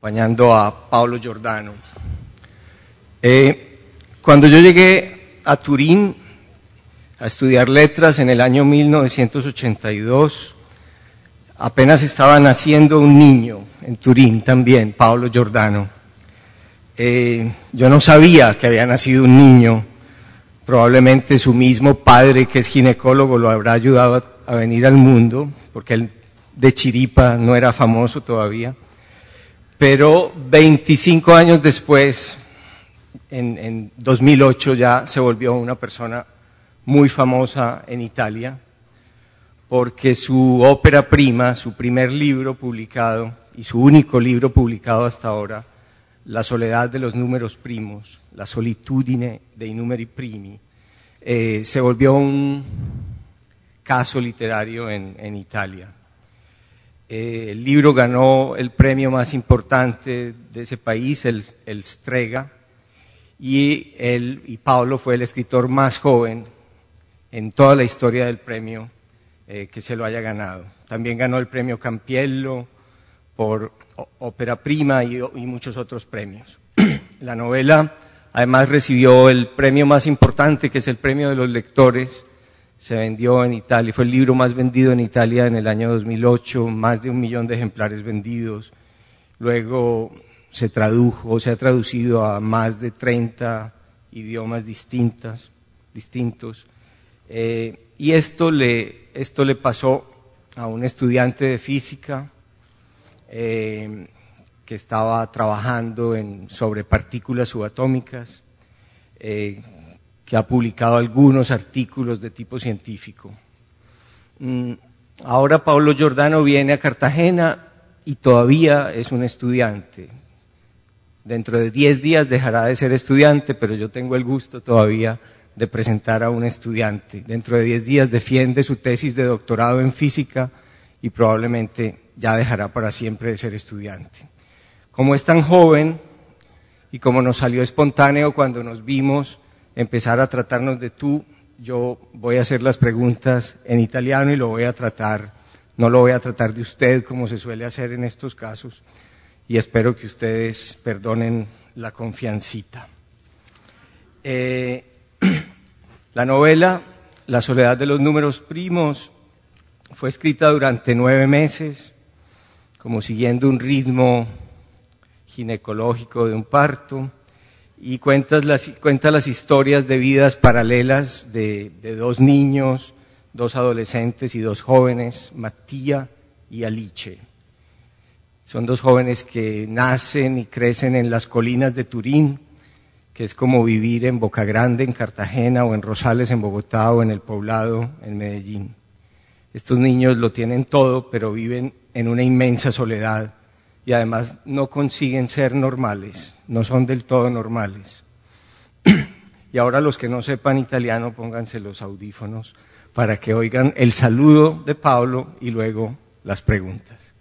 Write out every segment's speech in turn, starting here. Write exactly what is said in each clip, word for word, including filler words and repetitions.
acompañando a Paolo Giordano. Eh, cuando yo llegué a Turín a estudiar letras en el año mil novecientos ochenta y dos, apenas estaba naciendo un niño en Turín también, Paolo Giordano. Eh, yo no sabía que había nacido un niño, probablemente su mismo padre, que es ginecólogo, lo habrá ayudado a, a venir al mundo, porque él de chiripa no era famoso todavía. Pero veinticinco años después, en, en dos mil ocho, ya se volvió una persona muy famosa en Italia, porque su ópera prima, su primer libro publicado y su único libro publicado hasta ahora, La soledad de los números primos, La solitudine dei numeri primi, eh, se volvió un caso literario en, en Italia. Eh, el libro ganó el premio más importante de ese país, el, el Strega, y, él, y Paolo fue el escritor más joven en toda la historia del premio eh, que se lo haya ganado. También ganó el premio Campiello por ópera prima y, y muchos otros premios. La novela además recibió el premio más importante, que es el premio de los lectores. Se vendió en Italia, fue el libro más vendido en Italia en el año dos mil ocho, más de un millón de ejemplares vendidos. Luego se tradujo, se ha traducido a más de treinta idiomas distintas, distintos. Eh, y esto le, esto le pasó a un estudiante de física eh, que estaba trabajando en, sobre partículas subatómicas, eh, que ha publicado algunos artículos de tipo científico. Mm, ahora Paolo Giordano viene a Cartagena y todavía es un estudiante. Dentro de diez días dejará de ser estudiante, pero yo tengo el gusto todavía de presentar a un estudiante. Dentro de diez días defiende su tesis de doctorado en física y probablemente ya dejará para siempre de ser estudiante. Como es tan joven y como nos salió espontáneo cuando nos vimos empezar a tratarnos de tú, yo voy a hacer las preguntas en italiano y lo voy a tratar, no lo voy a tratar de usted como se suele hacer en estos casos, y espero que ustedes perdonen la confiancita. Eh, la novela La soledad de los números primos fue escrita durante nueve meses, como siguiendo un ritmo ginecológico de un parto, y cuenta las, cuenta las historias de vidas paralelas de, de dos niños, dos adolescentes y dos jóvenes, Mattia y Alice. Son dos jóvenes que nacen y crecen en las colinas de Turín, que es como vivir en Boca Grande, en Cartagena, o en Rosales, en Bogotá, o en El Poblado, en Medellín. Estos niños lo tienen todo, pero viven en una inmensa soledad y además no consiguen ser normales, no son del todo normales. Y ahora los que no sepan italiano, pónganse los audífonos para que oigan el saludo de Paolo y luego las preguntas.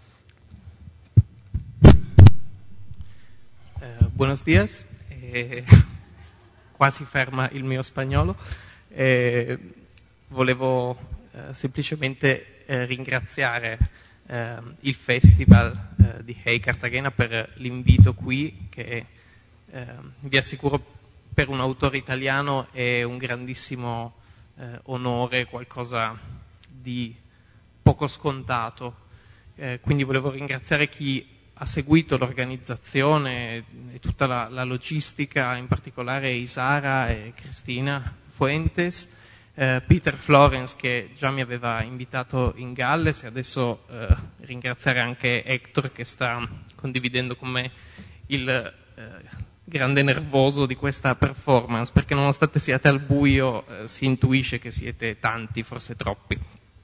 Eh, buenos días, eh, quasi ferma il mio spagnolo. Eh, volevo eh, semplicemente eh, ringraziare eh, il Festival eh, di Hey Cartagena per l'invito qui, che eh, vi assicuro per un autore italiano è un grandissimo eh, onore, qualcosa di poco scontato. Eh, quindi volevo ringraziare chi ha seguito l'organizzazione e tutta la, la logistica, in particolare Isara e Cristina Fuentes, eh, Peter Florence che già mi aveva invitato in Galles, e adesso eh, ringraziare anche Hector che sta condividendo con me il eh, grande nervoso di questa performance, perché nonostante siate al buio eh, si intuisce che siete tanti, forse troppi.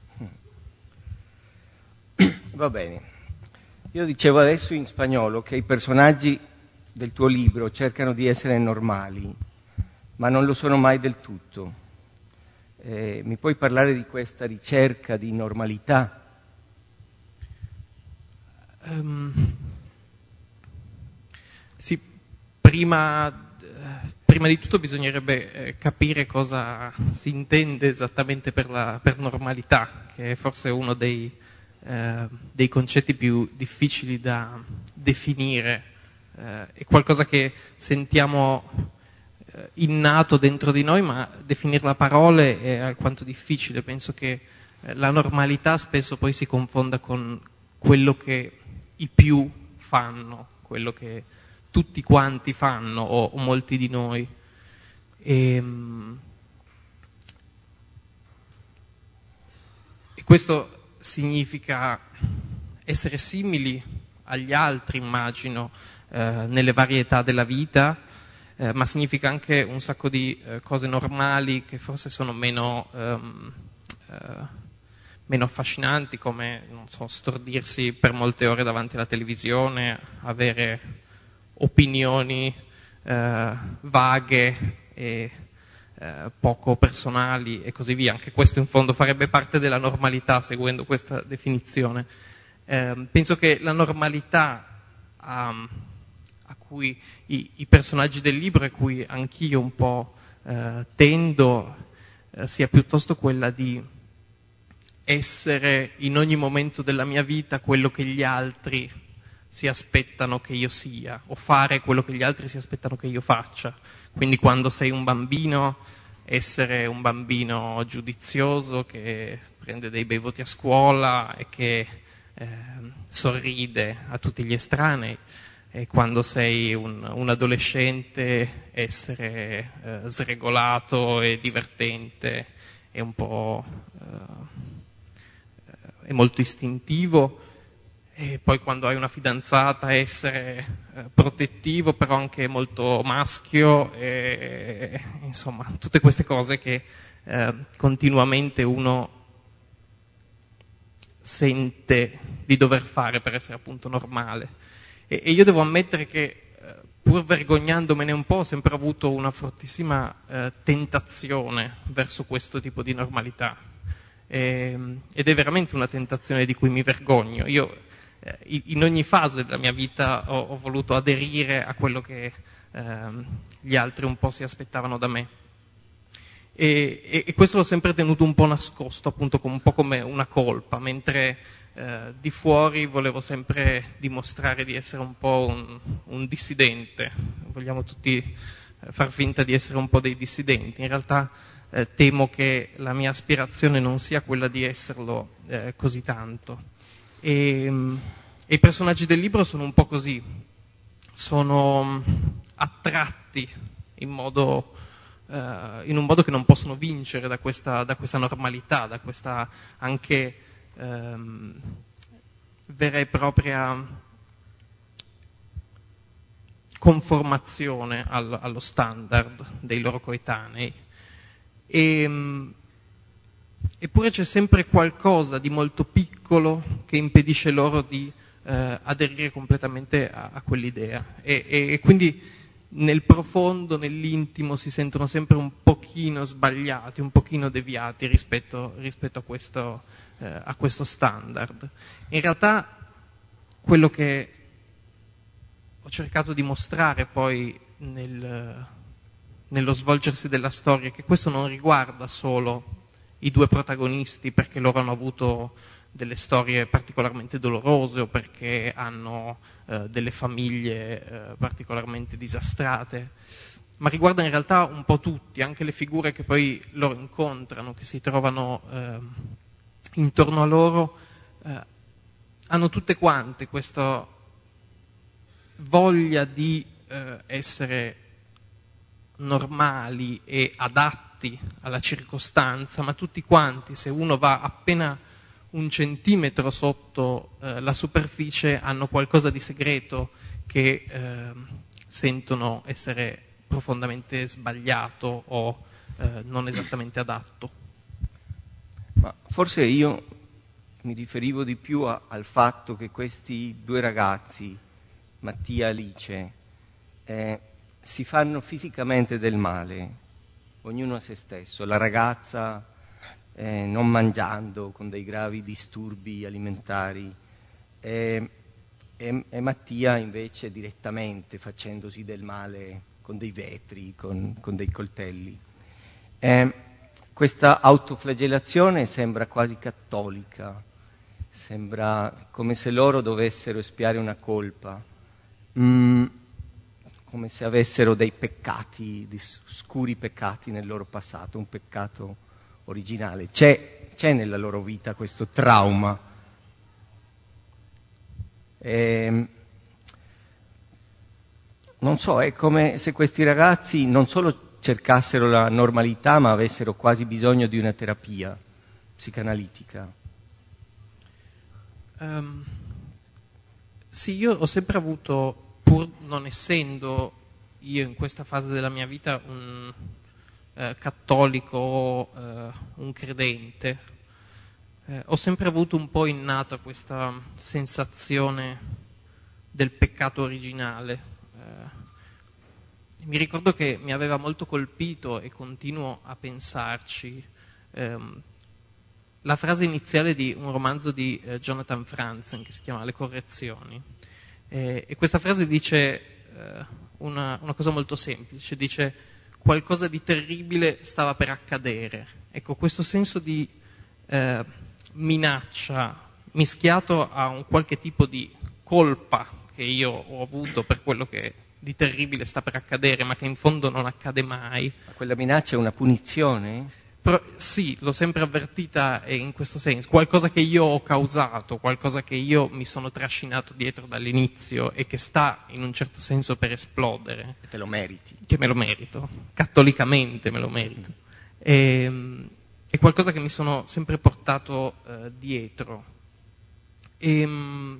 Va bene. Io dicevo adesso in spagnolo che i personaggi del tuo libro cercano di essere normali, ma non lo sono mai del tutto. Eh, mi puoi parlare di questa ricerca di normalità? Um, sì, prima, prima di tutto bisognerebbe eh, capire cosa si intende esattamente per, la, per normalità, che è forse uno dei, eh, dei concetti più difficili da, definire, eh, è qualcosa che sentiamo eh, innato dentro di noi, ma definirla a parole è alquanto difficile. Penso che eh, la normalità spesso poi si confonda con quello che i più fanno, quello che tutti quanti fanno o, o molti di noi. E, e questo significa essere simili agli altri, immagino, eh, nelle varietà della vita, eh, ma significa anche un sacco di eh, cose normali che forse sono meno, ehm, eh, meno affascinanti, come, non so, stordirsi per molte ore davanti alla televisione, avere opinioni eh, vaghe e eh, poco personali e così via. Anche questo in fondo farebbe parte della normalità, seguendo questa definizione. Eh, penso che la normalità a, a cui i, i personaggi del libro, e cui anch'io un po' eh, tendo, eh, sia piuttosto quella di essere in ogni momento della mia vita quello che gli altri si aspettano che io sia, o fare quello che gli altri si aspettano che io faccia. Quindi quando sei un bambino, essere un bambino giudizioso che prende dei bei voti a scuola e che eh, sorride a tutti gli estranei, e quando sei un, un adolescente essere eh, sregolato e divertente e un po' eh, è molto istintivo. E poi quando hai una fidanzata essere eh, protettivo, però anche molto maschio, e, insomma, tutte queste cose che eh, continuamente uno sente di dover fare per essere appunto normale. E, e io devo ammettere che, eh, pur vergognandomene un po', ho sempre avuto una fortissima eh, tentazione verso questo tipo di normalità. E, ed è veramente una tentazione di cui mi vergogno. Io in ogni fase della mia vita ho, ho voluto aderire a quello che ehm, gli altri un po' si aspettavano da me, e, e, e questo l'ho sempre tenuto un po' nascosto, appunto, un po' come una colpa, mentre eh, di fuori volevo sempre dimostrare di essere un po' un, un dissidente. Vogliamo tutti eh, far finta di essere un po' dei dissidenti. In realtà eh, temo che la mia aspirazione non sia quella di esserlo eh, così tanto. E, e i personaggi del libro sono un po' così, sono attratti in, modo, eh, in un modo che non possono vincere da questa, da questa normalità, da questa anche ehm, vera e propria conformazione al, allo standard dei loro coetanei. E, Eppure c'è sempre qualcosa di molto piccolo che impedisce loro di eh, aderire completamente a, a quell'idea. E, e, e quindi nel profondo, nell'intimo, si sentono sempre un pochino sbagliati, un pochino deviati rispetto, rispetto a, questo, eh, a questo standard. In realtà quello che ho cercato di mostrare poi nel, nello svolgersi della storia è che questo non riguarda solo i due protagonisti perché loro hanno avuto delle storie particolarmente dolorose o perché hanno eh, delle famiglie eh, particolarmente disastrate, ma riguarda in realtà un po' tutti, anche le figure che poi loro incontrano, che si trovano eh, intorno a loro, eh, hanno tutte quante questa voglia di eh, essere normali e adatti alla circostanza, ma tutti quanti, se uno va appena un centimetro sotto eh, la superficie, hanno qualcosa di segreto che eh, sentono essere profondamente sbagliato o eh, non esattamente adatto. Ma forse io mi riferivo di più a, al fatto che questi due ragazzi, Mattia e Alice, eh, si fanno fisicamente del male, ognuno a se stesso. La ragazza eh, non mangiando, con dei gravi disturbi alimentari, e, e, e Mattia invece direttamente facendosi del male con dei vetri, con, con dei coltelli. Eh, questa autoflagellazione sembra quasi cattolica, sembra come se loro dovessero espiare una colpa. mm, come se avessero dei peccati, dei scuri peccati nel loro passato, un peccato originale. C'è, c'è nella loro vita questo trauma. E, non so, è come se questi ragazzi non solo cercassero la normalità, ma avessero quasi bisogno di una terapia psicanalitica. Um, sì, io ho sempre avuto, pur non essendo io in questa fase della mia vita un eh, cattolico o eh, un credente, eh, ho sempre avuto un po' innata questa sensazione del peccato originale. Eh, mi ricordo che mi aveva molto colpito e continuo a pensarci ehm, la frase iniziale di un romanzo di eh, Jonathan Franzen che si chiama Le correzioni, eh, e questa frase dice eh, una, una cosa molto semplice, dice qualcosa di terribile stava per accadere. Ecco, questo senso di eh, minaccia mischiato a un qualche tipo di colpa che io ho avuto per quello che di terribile sta per accadere, ma che in fondo non accade mai. Ma quella minaccia è una punizione? Però, sì, l'ho sempre avvertita in questo senso, qualcosa che io ho causato, qualcosa che io mi sono trascinato dietro dall'inizio e che sta in un certo senso per esplodere. E te lo meriti. Che me lo merito, cattolicamente me lo merito. E, è qualcosa che mi sono sempre portato eh, dietro. E,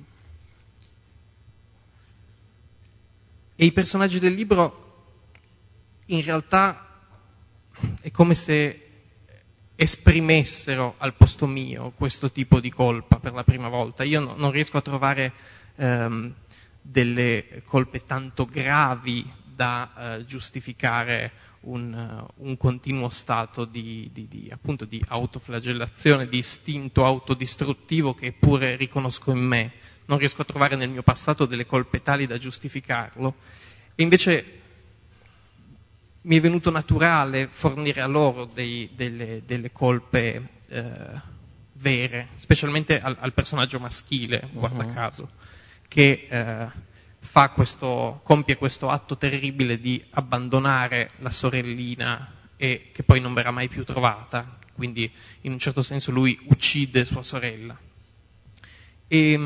e i personaggi del libro in realtà è come se esprimessero al posto mio questo tipo di colpa per la prima volta. Io no, non riesco a trovare ehm, delle colpe tanto gravi da eh, giustificare un, uh, un continuo stato di, di, di, appunto, di autoflagellazione, di istinto autodistruttivo che pure riconosco in me. Non riesco a trovare nel mio passato delle colpe tali da giustificarlo. E invece mi è venuto naturale fornire a loro dei, delle, delle colpe eh, vere, specialmente al, al personaggio maschile, guarda uh-huh. caso, che eh, fa questo, compie questo atto terribile di abbandonare la sorellina e che poi non verrà mai più trovata, quindi in un certo senso lui uccide sua sorella. E,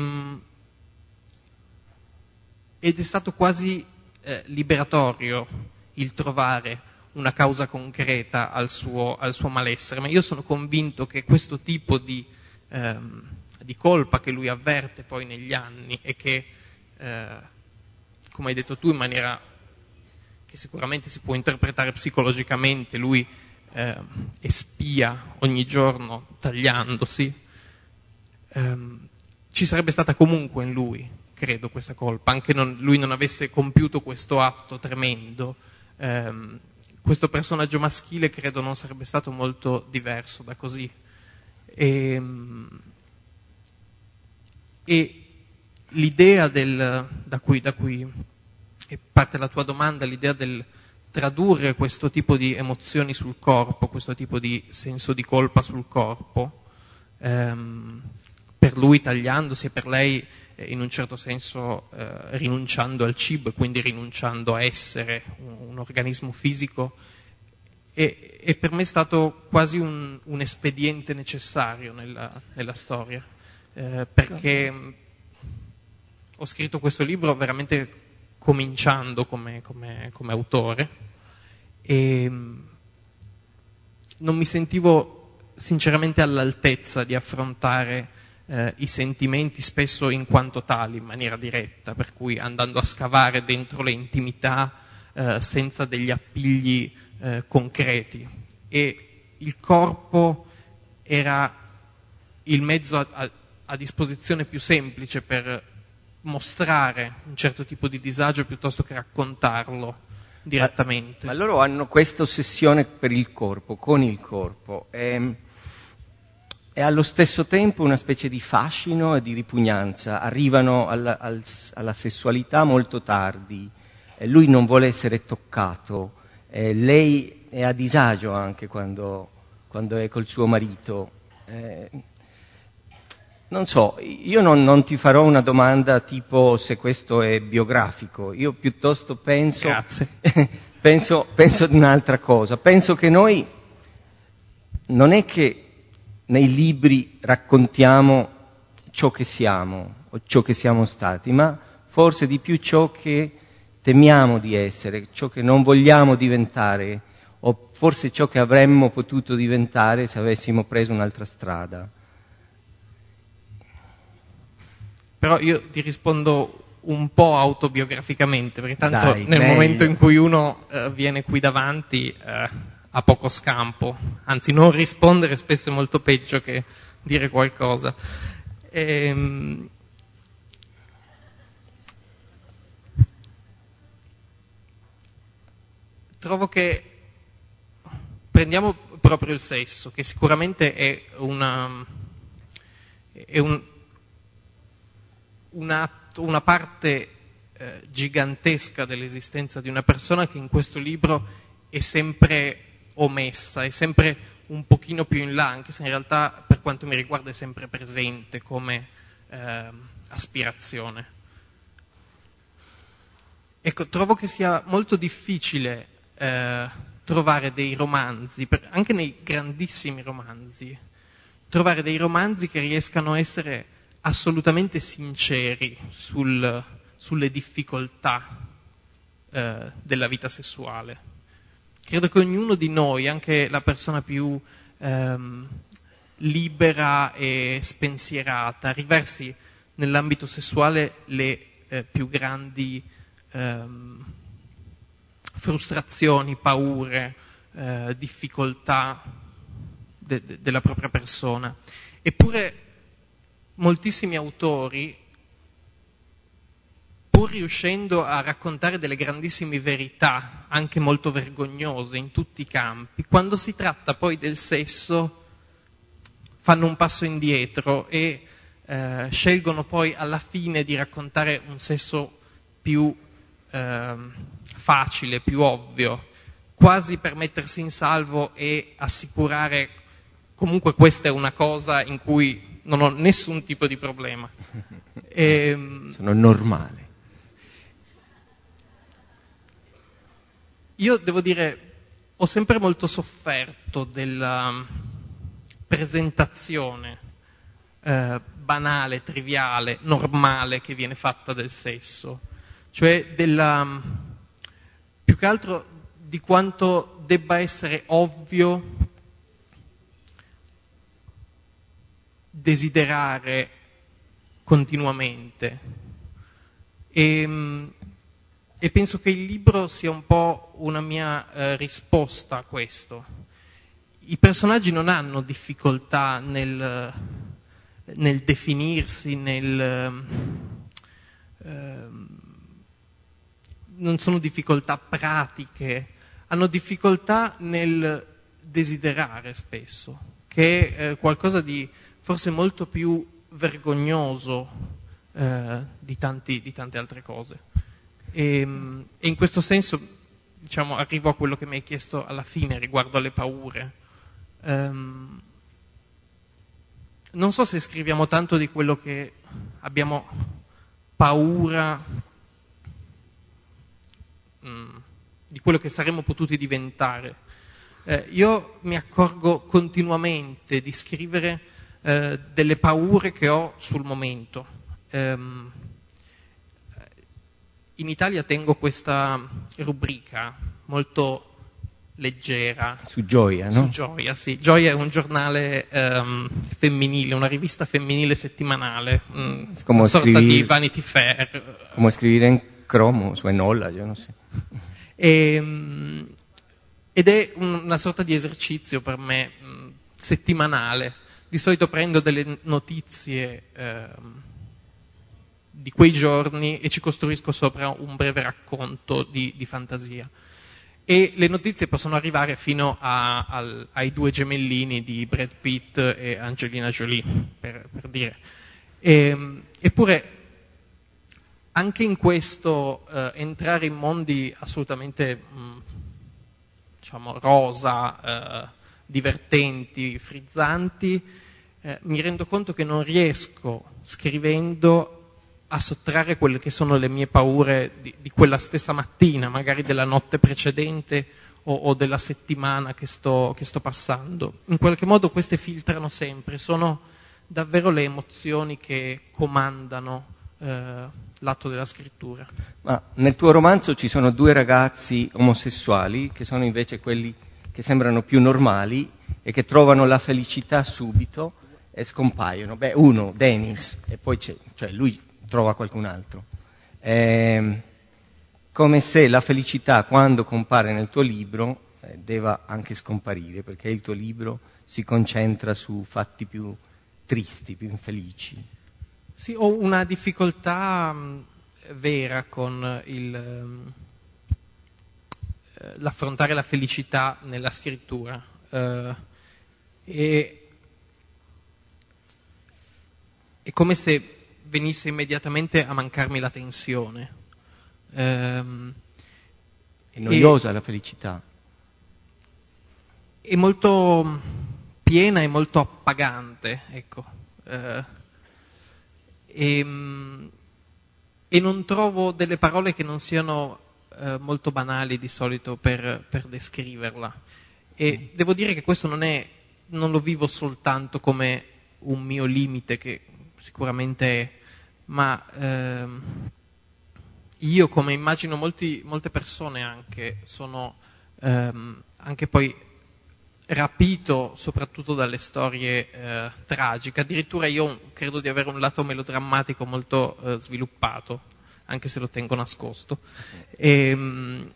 ed è stato quasi eh, liberatorio il trovare una causa concreta al suo, al suo malessere, ma io sono convinto che questo tipo di, ehm, di colpa che lui avverte poi negli anni e che, eh, come hai detto tu, in maniera che sicuramente si può interpretare psicologicamente, lui eh, espia ogni giorno tagliandosi, ehm, ci sarebbe stata comunque in lui, credo, questa colpa, anche non, lui non avesse compiuto questo atto tremendo. Um, questo personaggio maschile credo non sarebbe stato molto diverso da così. E, e l'idea del, da cui, da cui parte la tua domanda, l'idea del tradurre questo tipo di emozioni sul corpo, questo tipo di senso di colpa sul corpo, um, per lui tagliandosi e per lei in un certo senso eh, rinunciando al cibo e quindi rinunciando a essere un, un organismo fisico, e, e per me è stato quasi un, un espediente necessario nella, nella storia, eh, perché ho scritto questo libro veramente cominciando come, come, come autore e non mi sentivo sinceramente all'altezza di affrontare Eh, i sentimenti spesso in quanto tali, in maniera diretta, per cui andando a scavare dentro le intimità eh, senza degli appigli eh, concreti. E il corpo era il mezzo a, a, a disposizione più semplice per mostrare un certo tipo di disagio piuttosto che raccontarlo direttamente. Ma, ma loro hanno questa ossessione per il corpo, con il corpo. E... e allo stesso tempo una specie di fascino e di ripugnanza. Arrivano alla, al, alla sessualità molto tardi, eh, lui non vuole essere toccato, eh, lei è a disagio anche quando, quando è col suo marito. Eh, non so, io non, non ti farò una domanda tipo se questo è biografico, io piuttosto penso, penso, penso ad un'altra cosa, penso che noi non è che nei libri raccontiamo ciò che siamo o ciò che siamo stati, ma forse di più ciò che temiamo di essere, ciò che non vogliamo diventare, o forse ciò che avremmo potuto diventare se avessimo preso un'altra strada. Però io ti rispondo un po' autobiograficamente, perché tanto Dai, nel meglio. momento in cui uno eh, viene qui davanti eh, ha poco scampo, anzi non rispondere spesso è molto peggio che dire qualcosa. Ehm, trovo che prendiamo proprio il sesso, che sicuramente è una, è un, una, una parte eh, gigantesca dell'esistenza di una persona che in questo libro è sempre omessa, è sempre un pochino più in là, anche se in realtà per quanto mi riguarda è sempre presente come eh, aspirazione. Ecco, trovo che sia molto difficile eh, trovare dei romanzi, per, anche nei grandissimi romanzi, trovare dei romanzi che riescano a essere assolutamente sinceri sul, sulle difficoltà eh, della vita sessuale. Credo che ognuno di noi, anche la persona più ehm, libera e spensierata, riversi nell'ambito sessuale le eh, più grandi ehm, frustrazioni, paure, eh, difficoltà de- de- della propria persona. Eppure moltissimi autori, pur riuscendo a raccontare delle grandissime verità, anche molto vergognose in tutti i campi, quando si tratta poi del sesso fanno un passo indietro e eh, scelgono poi alla fine di raccontare un sesso più eh, facile, più ovvio, quasi per mettersi in salvo e assicurare comunque questa è una cosa in cui non ho nessun tipo di problema. E, sono normale. Io devo dire, ho sempre molto sofferto della presentazione eh, banale, triviale, normale che viene fatta del sesso, cioè della, più che altro di quanto debba essere ovvio desiderare continuamente. E, E penso che il libro sia un po' una mia eh, risposta a questo. I personaggi non hanno difficoltà nel, nel definirsi, nel, eh, non sono difficoltà pratiche, hanno difficoltà nel desiderare spesso, che è eh, qualcosa di forse molto più vergognoso eh, di, tanti, di tante altre cose. E, e in questo senso, diciamo, arrivo a quello che mi hai chiesto alla fine riguardo alle paure. Um, non so se scriviamo tanto di quello che abbiamo paura, um, di quello che saremmo potuti diventare. Eh, io mi accorgo continuamente di scrivere eh, delle paure che ho sul momento. Um, In Italia tengo questa rubrica molto leggera. Su Gioia, no? Su Gioia, sì. Gioia è un giornale um, femminile, una rivista femminile settimanale, um, una sorta scrivere, di Vanity Fair. Come scrivere in cromo, su Enolla, io non so. E, um, ed è un, una sorta di esercizio per me um, settimanale. Di solito prendo delle notizie um, di quei giorni e ci costruisco sopra un breve racconto di, di fantasia. E le notizie possono arrivare fino a, al, ai due gemellini di Brad Pitt e Angelina Jolie, per, per dire. E, eppure, anche in questo eh, entrare in mondi assolutamente mh, diciamo rosa, eh, divertenti, frizzanti, eh, mi rendo conto che non riesco, scrivendo, a sottrarre quelle che sono le mie paure di, di quella stessa mattina, magari della notte precedente o, o della settimana che sto, che sto passando. In qualche modo queste filtrano sempre, sono davvero le emozioni che comandano eh, l'atto della scrittura. Ma nel tuo romanzo ci sono due ragazzi omosessuali che sono invece quelli che sembrano più normali e che trovano la felicità subito e scompaiono. Beh, uno, Dennis, e poi c'è, cioè lui trova qualcun altro. È come se la felicità, quando compare nel tuo libro, eh, deve anche scomparire, perché il tuo libro si concentra su fatti più tristi, più infelici. Sì, ho una difficoltà mh, vera con il, mh, l'affrontare la felicità nella scrittura. Uh, e è come se venisse immediatamente a mancarmi la tensione. Um, è noiosa e, la felicità. È molto piena e molto appagante, ecco. Uh, e, e non trovo delle parole che non siano uh, molto banali di solito per, per descriverla. E devo dire che questo non è, non lo vivo soltanto come un mio limite, che sicuramente è, ma ehm, io, come immagino molti, molte persone anche, sono ehm, anche poi rapito soprattutto dalle storie eh, tragiche. Addirittura io credo di avere un lato melodrammatico molto eh, sviluppato, anche se lo tengo nascosto. E,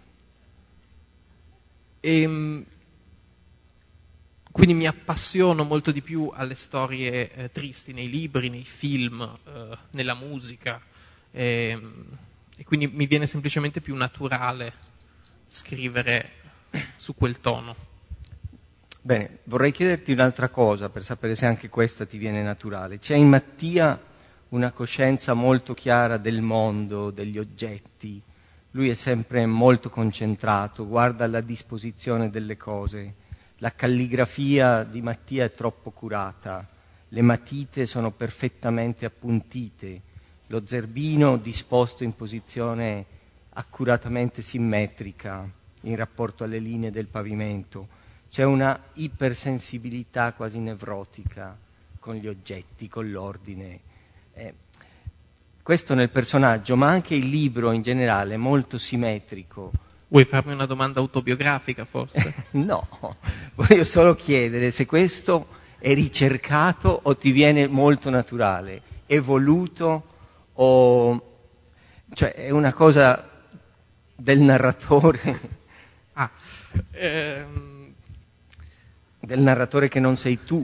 e, quindi mi appassiono molto di più alle storie eh, tristi, nei libri, nei film, eh, nella musica, e, e quindi mi viene semplicemente più naturale scrivere su quel tono. Bene, vorrei chiederti un'altra cosa per sapere se anche questa ti viene naturale. C'è in Mattia una coscienza molto chiara del mondo, degli oggetti. Lui è sempre molto concentrato, guarda la disposizione delle cose. La calligrafia di Mattia è troppo curata, le matite sono perfettamente appuntite, lo zerbino disposto in posizione accuratamente simmetrica in rapporto alle linee del pavimento. C'è una ipersensibilità quasi nevrotica con gli oggetti, con l'ordine. Eh, questo nel personaggio, ma anche il libro in generale è molto simmetrico. Vuoi farmi una domanda autobiografica, forse? No, voglio solo chiedere se questo è ricercato o ti viene molto naturale, è voluto o... cioè è una cosa del narratore. Ah, ehm... del narratore che non sei tu.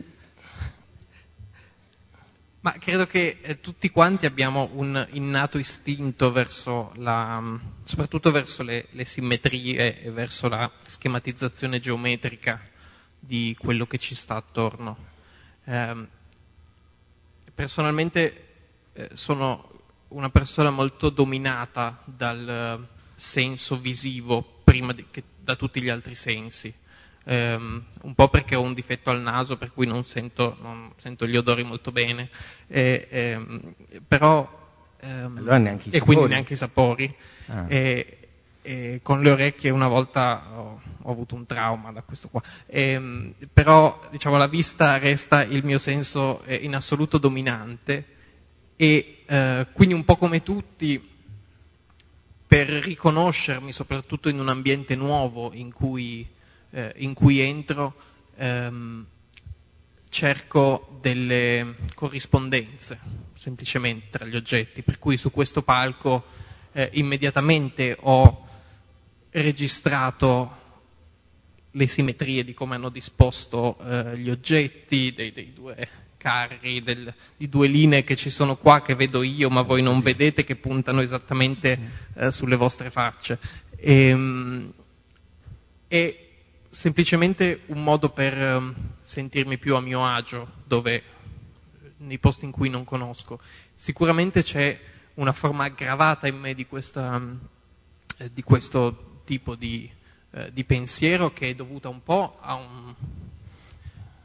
Ma credo che eh, tutti quanti abbiamo un innato istinto verso la, soprattutto verso le, le simmetrie e verso la schematizzazione geometrica di quello che ci sta attorno. Eh, personalmente eh, sono una persona molto dominata dal senso visivo prima di, che da tutti gli altri sensi. Um, un po' perché ho un difetto al naso per cui non sento, non sento gli odori molto bene, e, ehm, però ehm, allora neanche i e sapori. quindi neanche i sapori. Ah. E, e con le orecchie una volta ho, ho avuto un trauma da questo qua, e, però diciamo la vista resta il mio senso eh, in assoluto dominante e eh, quindi un po' come tutti, per riconoscermi soprattutto in un ambiente nuovo in cui Eh, in cui entro, ehm, cerco delle corrispondenze semplicemente tra gli oggetti, per cui su questo palco eh, immediatamente ho registrato le simmetrie di come hanno disposto eh, gli oggetti, dei, dei due carri, del, di due linee che ci sono qua, che vedo io ma voi non vedete, che puntano esattamente eh, sulle vostre facce. E, e semplicemente un modo per um, sentirmi più a mio agio dove, nei posti in cui non conosco. Sicuramente c'è una forma aggravata in me di, questa, um, eh, di questo tipo di, eh, di pensiero, che è dovuta un po' a un,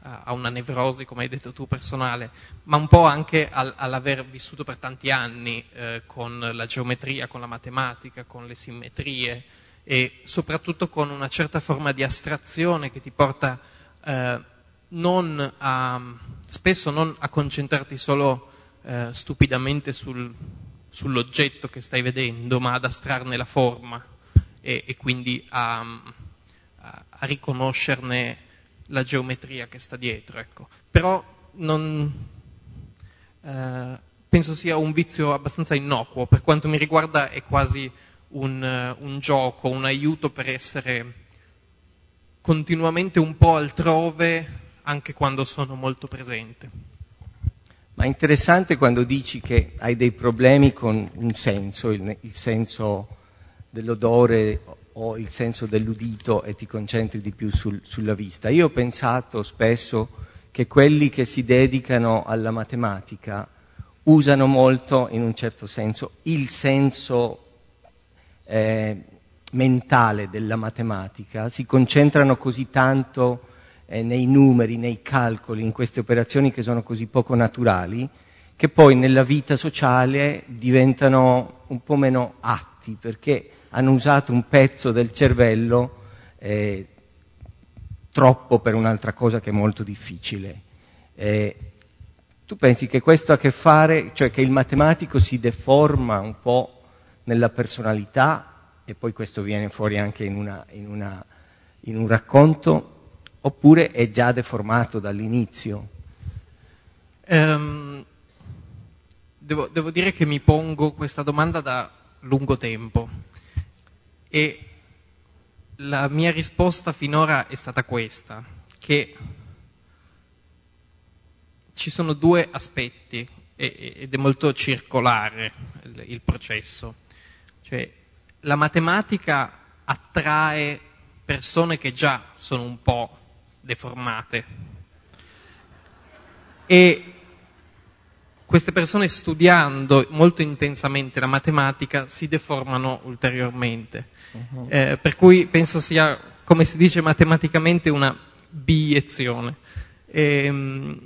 a una nevrosi, come hai detto tu, personale, ma un po' anche al, all'aver vissuto per tanti anni eh, con la geometria, con la matematica, con le simmetrie e soprattutto con una certa forma di astrazione che ti porta eh, non a, spesso non a concentrarti solo eh, stupidamente sul, sull'oggetto che stai vedendo, ma ad astrarne la forma e, e quindi a, a, a riconoscerne la geometria che sta dietro, ecco. Però non, eh, penso sia un vizio abbastanza innocuo, per quanto mi riguarda è quasi un, uh, un gioco, un aiuto per essere continuamente un po' altrove, anche quando sono molto presente. Ma è interessante quando dici che hai dei problemi con un senso, il, il senso dell'odore o il senso dell'udito e ti concentri di più sul, sulla vista. Io ho pensato spesso che quelli che si dedicano alla matematica usano molto, in un certo senso, il senso eh, mentale della matematica, si concentrano così tanto eh, nei numeri, nei calcoli, in queste operazioni che sono così poco naturali, che poi nella vita sociale diventano un po' meno atti, perché hanno usato un pezzo del cervello eh, troppo per un'altra cosa che è molto difficile. Eh, tu pensi che questo ha a che fare, cioè che il matematico si deforma un po' nella personalità e poi questo viene fuori anche in, una, in, una, in un racconto, oppure è già deformato dall'inizio? Um, devo, devo dire che mi pongo questa domanda da lungo tempo. E la mia risposta finora è stata questa, che ci sono due aspetti ed è molto circolare il, il processo. Cioè, la matematica attrae persone che già sono un po' deformate e queste persone, studiando molto intensamente la matematica, si deformano ulteriormente. Uh-huh. Eh, per cui penso sia, come si dice matematicamente, una biezione. Ehm,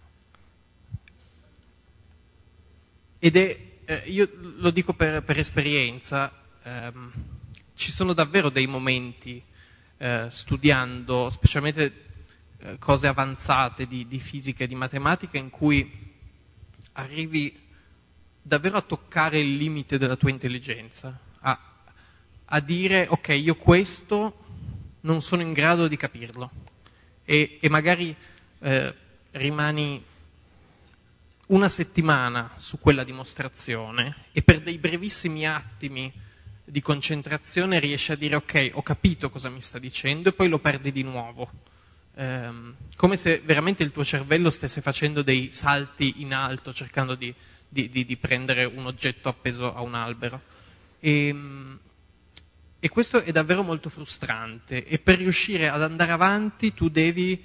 ed è, eh, io lo dico per, per esperienza, ehm, ci sono davvero dei momenti, eh, studiando, specialmente eh, cose avanzate di, di fisica e di matematica, in cui arrivi davvero a toccare il limite della tua intelligenza, a, a dire ok, io questo non sono in grado di capirlo e, e magari eh, rimani una settimana su quella dimostrazione e per dei brevissimi attimi di concentrazione riesci a dire ok, ho capito cosa mi sta dicendo e poi lo perdi di nuovo. Um, come se veramente il tuo cervello stesse facendo dei salti in alto cercando di, di, di, di prendere un oggetto appeso a un albero e, e questo è davvero molto frustrante e per riuscire ad andare avanti tu devi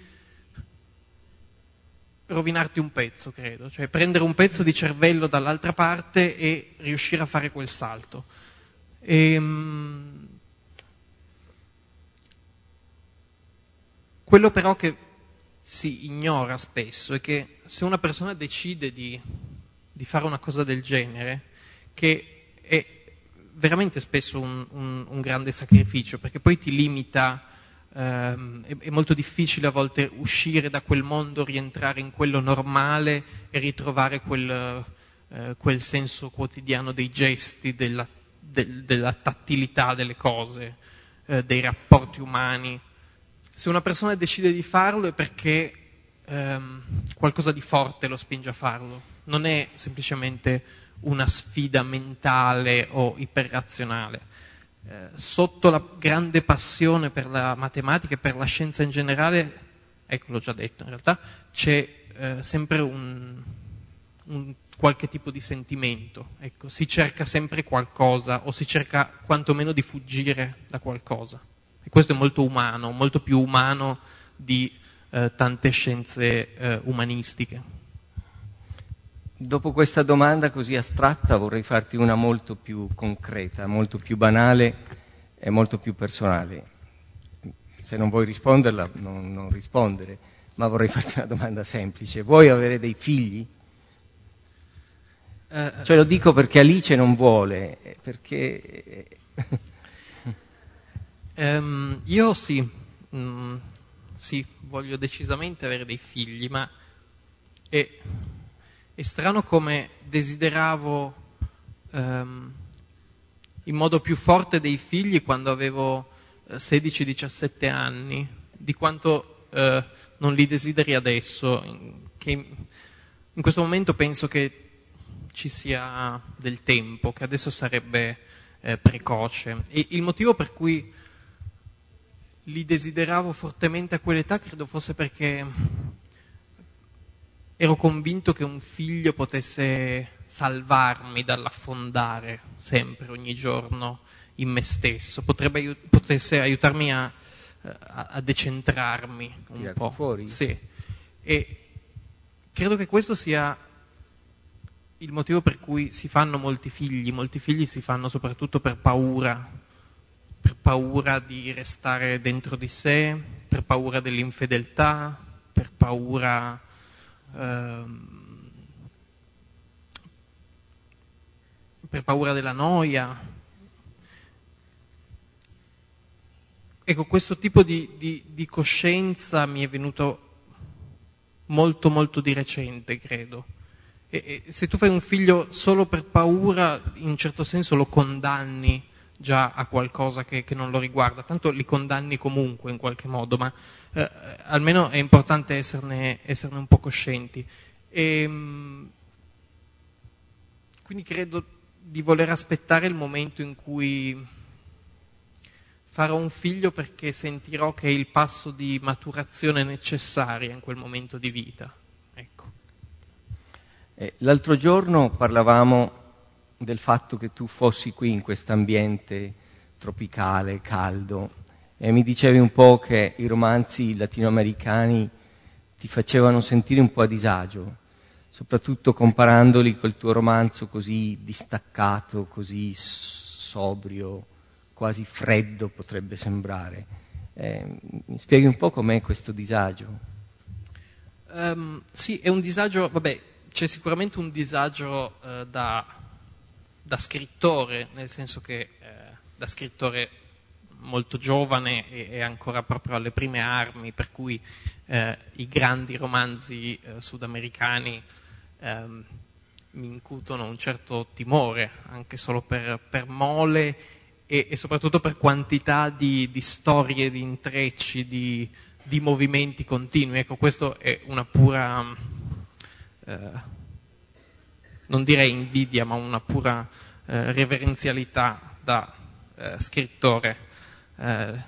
rovinarti un pezzo, credo, cioè prendere un pezzo di cervello dall'altra parte e riuscire a fare quel salto e, um, quello però che si ignora spesso è che se una persona decide di, di fare una cosa del genere, che è veramente spesso un, un, un grande sacrificio, perché poi ti limita, ehm, è, è molto difficile a volte uscire da quel mondo, rientrare in quello normale e ritrovare quel, eh, quel senso quotidiano dei gesti, della, del, della tattilità delle cose, eh, dei rapporti umani. Se una persona decide di farlo è perché ehm, qualcosa di forte lo spinge a farlo. Non è semplicemente una sfida mentale o iperrazionale. Eh, sotto la grande passione per la matematica e per la scienza in generale, ecco l'ho già detto in realtà, c'è eh, sempre un, un qualche tipo di sentimento. Ecco, si cerca sempre qualcosa o si cerca quantomeno di fuggire da qualcosa. E questo è molto umano, molto più umano di eh, tante scienze eh, umanistiche. Dopo questa domanda così astratta vorrei farti una molto più concreta, molto più banale e molto più personale. Se non vuoi risponderla, non, non rispondere. ma vorrei farti una domanda semplice. Vuoi avere dei figli? Eh, Cioè lo dico perché Alice non vuole, perché... ehm, io sì, mm, sì, voglio decisamente avere dei figli, ma è, è strano come desideravo ehm, in modo più forte dei figli quando avevo eh, sedici diciassette anni, di quanto eh, non li desideri adesso, in, che in questo momento penso che ci sia del tempo, che adesso sarebbe eh, precoce. E il motivo per cui li desideravo fortemente a quell'età credo fosse perché ero convinto che un figlio potesse salvarmi dall'affondare sempre, ogni giorno, in me stesso, potrebbe aiut- potesse aiutarmi a, a, a decentrarmi un Tirarti po'. fuori? Sì. E credo che questo sia il motivo per cui si fanno molti figli. Molti figli si fanno soprattutto per paura, per paura di restare dentro di sé, per paura dell'infedeltà, per paura ehm, per paura della noia. Ecco, questo tipo di, di, di coscienza mi è venuto molto molto di recente, credo. E, e se tu fai un figlio solo per paura, in un certo senso lo condanni già a qualcosa che, che non lo riguarda, tanto li condanni comunque in qualche modo, ma eh, almeno è importante esserne, esserne un po' coscienti. E, mh, quindi credo di voler aspettare il momento in cui farò un figlio, perché sentirò che è il passo di maturazione necessaria in quel momento di vita. Ecco. Eh, l'altro giorno parlavamo del fatto che tu fossi qui in quest'ambiente tropicale, caldo, e mi dicevi un po' che i romanzi latinoamericani ti facevano sentire un po' a disagio, soprattutto comparandoli col tuo romanzo così distaccato, così sobrio, quasi freddo potrebbe sembrare. Eh, mi spieghi un po' com'è questo disagio? Um, sì, è un disagio, vabbè, c'è sicuramente un disagio eh, da, da scrittore, nel senso che eh, da scrittore molto giovane e, e ancora proprio alle prime armi, per cui eh, i grandi romanzi eh, sudamericani ehm, mi incutono un certo timore, anche solo per, per mole e, e soprattutto per quantità di, di storie, di intrecci, di, di movimenti continui. Ecco, questo è una pura, eh, non direi invidia, ma una pura eh, reverenzialità da eh, scrittore. Eh,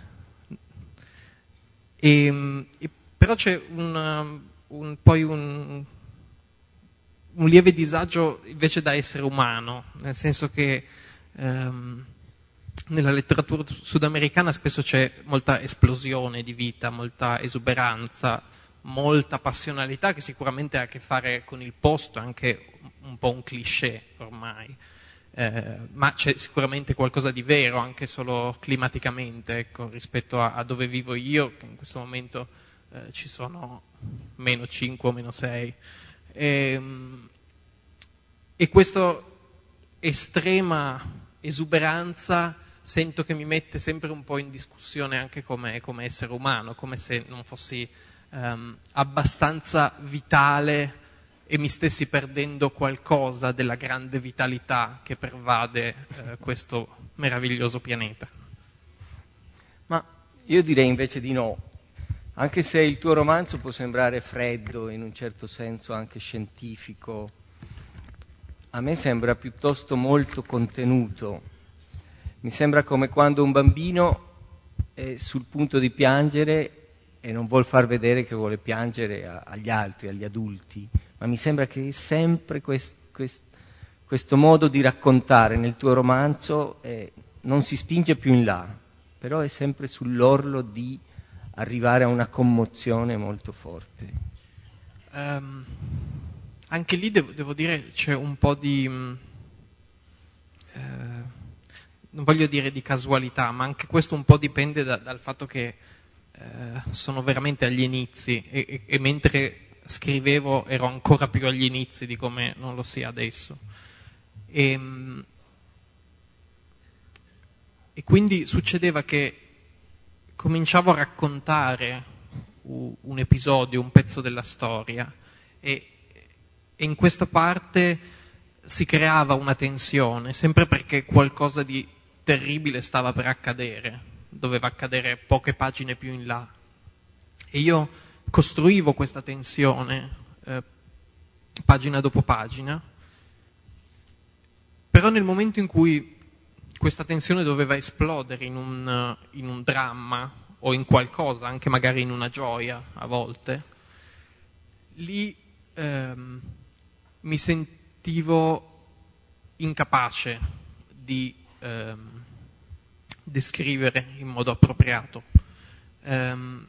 e, e però c'è un, un, poi un, un lieve disagio invece da essere umano, nel senso che ehm, nella letteratura sudamericana spesso c'è molta esplosione di vita, molta esuberanza, molta passionalità, che sicuramente ha a che fare con il posto, anche un po' un cliché ormai. Eh, ma c'è sicuramente qualcosa di vero anche solo climaticamente, ecco, rispetto a, a dove vivo io, che in questo momento eh, ci sono meno cinque o meno sei, e, e questa estrema esuberanza sento che mi mette sempre un po' in discussione anche come, come essere umano, come se non fossi um, abbastanza vitale e mi stessi perdendo qualcosa della grande vitalità che pervade eh, questo meraviglioso pianeta. Ma io direi invece di no, anche se il tuo romanzo può sembrare freddo, in un certo senso anche scientifico, a me sembra piuttosto molto contenuto. Mi sembra come quando un bambino è sul punto di piangere e non vuol far vedere che vuole piangere a, agli altri, agli adulti, ma mi sembra che sempre quest, quest, questo modo di raccontare nel tuo romanzo eh, non si spinge più in là, però è sempre sull'orlo di arrivare a una commozione molto forte. Um, anche lì devo, devo dire c'è un po' di, mh, eh, non voglio dire di casualità, ma anche questo un po' dipende da, dal fatto che eh, sono veramente agli inizi e, e, e mentre scrivevo ero ancora più agli inizi di come non lo sia adesso. E, e quindi succedeva che cominciavo a raccontare un episodio, un pezzo della storia e, e in questa parte si creava una tensione, sempre perché qualcosa di terribile stava per accadere, doveva accadere poche pagine più in là. E io costruivo questa tensione eh, pagina dopo pagina, però nel momento in cui questa tensione doveva esplodere in un, in un dramma o in qualcosa, anche magari in una gioia a volte, lì ehm, mi sentivo incapace di ehm, descrivere in modo appropriato, ehm,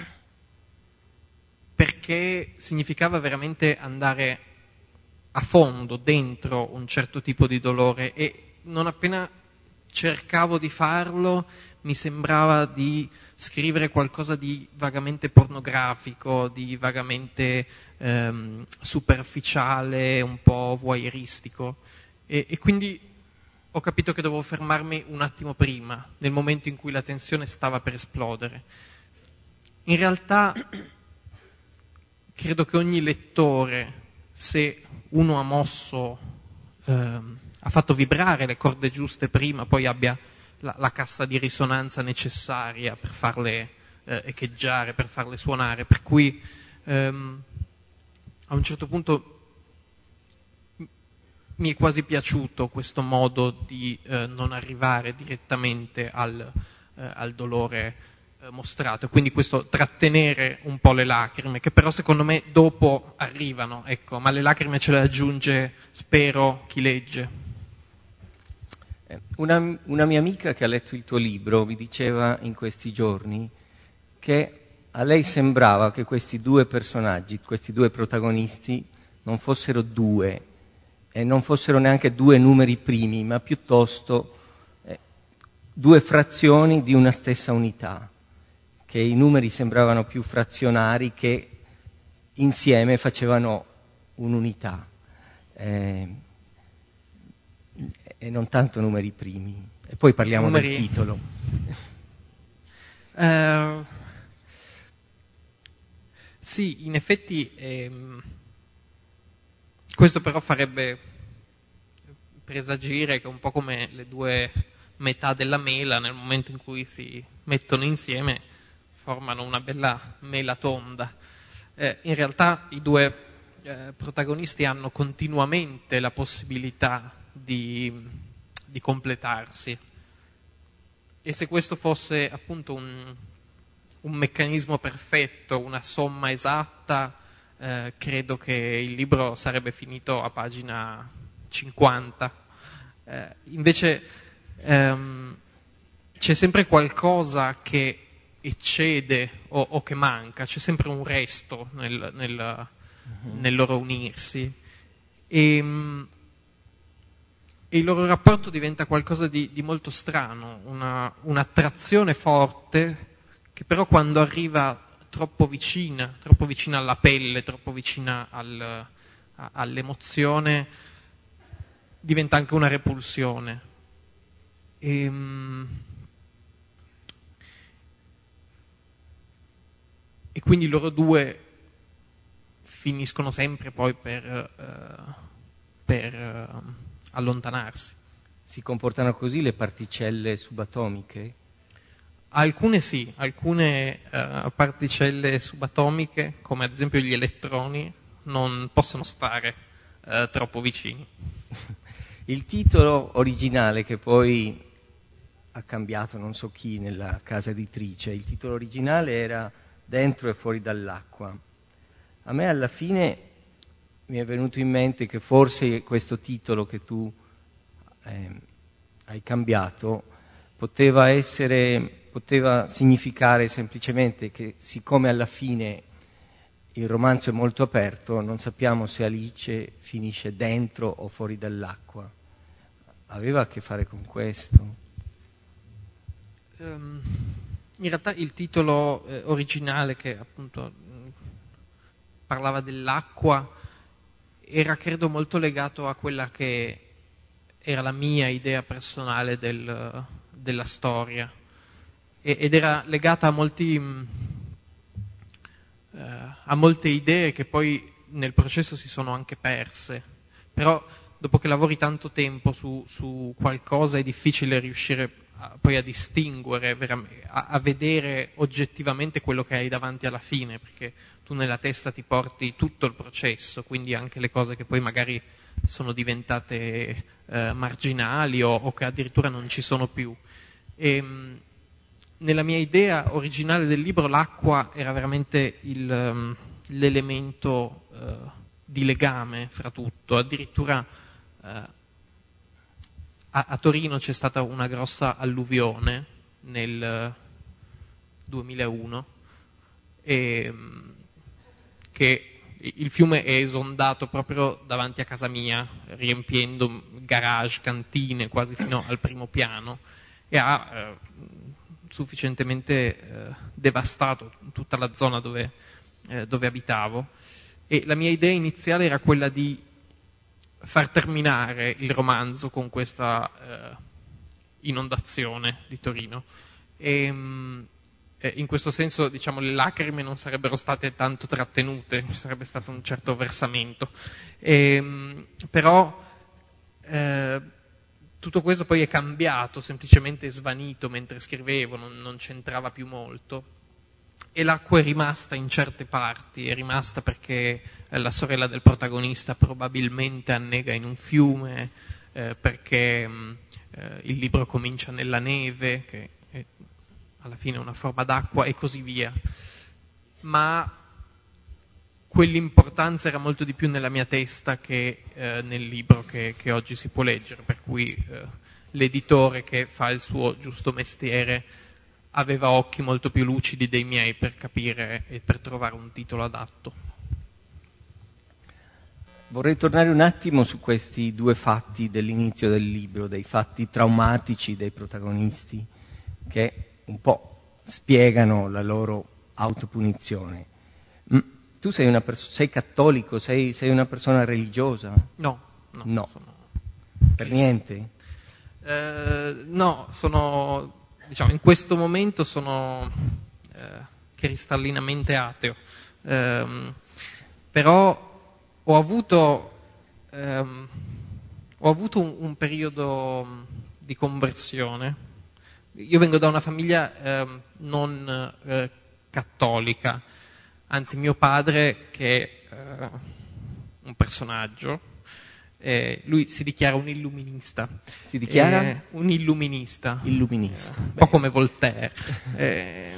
perché significava veramente andare a fondo, dentro un certo tipo di dolore, e non appena cercavo di farlo mi sembrava di scrivere qualcosa di vagamente pornografico, di vagamente ehm, superficiale, un po' voyeuristico, e, e quindi ho capito che dovevo fermarmi un attimo prima, nel momento in cui la tensione stava per esplodere. In realtà credo che ogni lettore, se uno ha mosso, ehm, ha fatto vibrare le corde giuste prima, poi abbia la, la cassa di risonanza necessaria per farle eh, echeggiare, per farle suonare, per cui ehm, a un certo punto mi è quasi piaciuto questo modo di eh, non arrivare direttamente al, eh, al dolore eh, mostrato, quindi questo trattenere un po' le lacrime, che però secondo me dopo arrivano, ecco, ma le lacrime ce le aggiunge, spero, chi legge. Una, una mia amica che ha letto il tuo libro mi diceva in questi giorni che a lei sembrava che questi due personaggi, questi due protagonisti, non fossero due, e non fossero neanche due numeri primi, ma piuttosto eh, due frazioni di una stessa unità, che i numeri sembravano più frazionari che insieme facevano un'unità, eh, e non tanto numeri primi. E poi parliamo numeri... del titolo. Uh, sì, in effetti ehm, questo però farebbe presagire che un po' come le due metà della mela, nel momento in cui si mettono insieme formano una bella mela tonda. Eh, in realtà i due eh, protagonisti hanno continuamente la possibilità di, di completarsi, e se questo fosse appunto un, un meccanismo perfetto, una somma esatta, eh, credo che il libro sarebbe finito a pagina cinquanta. Eh, invece ehm, c'è sempre qualcosa che eccede o, o che manca, c'è sempre un resto nel, nel, uh-huh. nel loro unirsi, e, e il loro rapporto diventa qualcosa di, di molto strano, una, un'attrazione forte che però quando arriva troppo vicina, troppo vicina alla pelle, troppo vicina al, a, all'emozione, diventa anche una repulsione. E, e quindi loro due finiscono sempre poi per, uh, per uh, allontanarsi. Si comportano così le particelle subatomiche? Alcune sì, alcune uh, particelle subatomiche, come ad esempio gli elettroni, non possono stare uh, troppo vicini. Il titolo originale, che poi ha cambiato non so chi nella casa editrice, il titolo originale era Dentro e fuori dall'acqua. A me alla fine mi è venuto in mente che forse questo titolo che tu eh, hai cambiato poteva essere, poteva significare semplicemente che, siccome alla fine il romanzo è molto aperto, non sappiamo se Alice finisce dentro o fuori dall'acqua. Aveva a che fare con questo? Um, in realtà il titolo eh, originale, che appunto mh, parlava dell'acqua, era credo molto legato a quella che era la mia idea personale del, della storia, e, ed era legata a molti mh, eh, a molte idee che poi nel processo si sono anche perse. Però dopo che lavori tanto tempo su, su qualcosa è difficile riuscire a, poi a distinguere, a, a vedere oggettivamente quello che hai davanti alla fine, perché tu nella testa ti porti tutto il processo, quindi anche le cose che poi magari sono diventate eh, marginali o, o che addirittura non ci sono più. E, mh, nella mia idea originale del libro l'acqua era veramente il, um, l'elemento uh, di legame fra tutto. Addirittura uh, a, a Torino c'è stata una grossa alluvione nel duemilauno e, um, che il fiume è esondato proprio davanti a casa mia, riempiendo garage, cantine, quasi fino al primo piano, e ha uh, sufficientemente eh, devastato tutta la zona dove, eh, dove abitavo. E la mia idea iniziale era quella di far terminare il romanzo con questa eh, inondazione di Torino. E, mh, in questo senso, diciamo, le lacrime non sarebbero state tanto trattenute, ci sarebbe stato un certo versamento. E, mh, però eh, tutto questo poi è cambiato, semplicemente è svanito mentre scrivevo, non, non c'entrava più molto. E l'acqua è rimasta in certe parti, è rimasta perché la sorella del protagonista probabilmente annega in un fiume, eh, perché mh, eh, il libro comincia nella neve, che è alla fine una forma d'acqua, e così via. Ma quell'importanza era molto di più nella mia testa che eh, nel libro che, che oggi si può leggere, per cui eh, l'editore, che fa il suo giusto mestiere, aveva occhi molto più lucidi dei miei per capire e per trovare un titolo adatto. Vorrei tornare un attimo su questi due fatti dell'inizio del libro, dei fatti traumatici dei protagonisti, che un po' spiegano la loro autopunizione. Mm. Tu sei, una pers- sei cattolico, sei, sei una persona religiosa? No, no. No. Sono... Per niente? Eh, no, sono, diciamo, in questo momento sono eh, cristallinamente ateo. Eh, però ho avuto, ehm, ho avuto un, un periodo di conversione. Io vengo da una famiglia eh, non eh, cattolica. Anzi, mio padre, che è uh, un personaggio, eh, lui si dichiara un illuminista. Si dichiara? Eh, un illuminista. Illuminista. Eh, un po' come Voltaire. eh,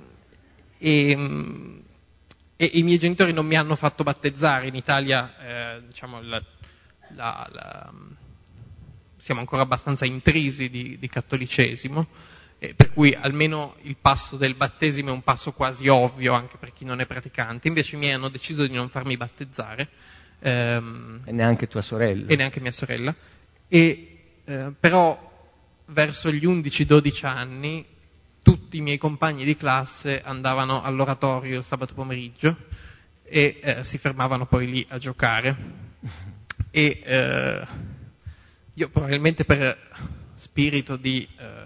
e, e i miei genitori non mi hanno fatto battezzare. In Italia, eh, diciamo, la, la, la, siamo ancora abbastanza intrisi di, di cattolicesimo. Eh, per cui almeno il passo del battesimo è un passo quasi ovvio anche per chi non è praticante. Invece i miei hanno deciso di non farmi battezzare. Ehm, e neanche tua sorella. E neanche mia sorella. E, eh, però verso gli undici dodici anni tutti i miei compagni di classe andavano all'oratorio il sabato pomeriggio e eh, si fermavano poi lì a giocare. E eh, io probabilmente per spirito di... Eh,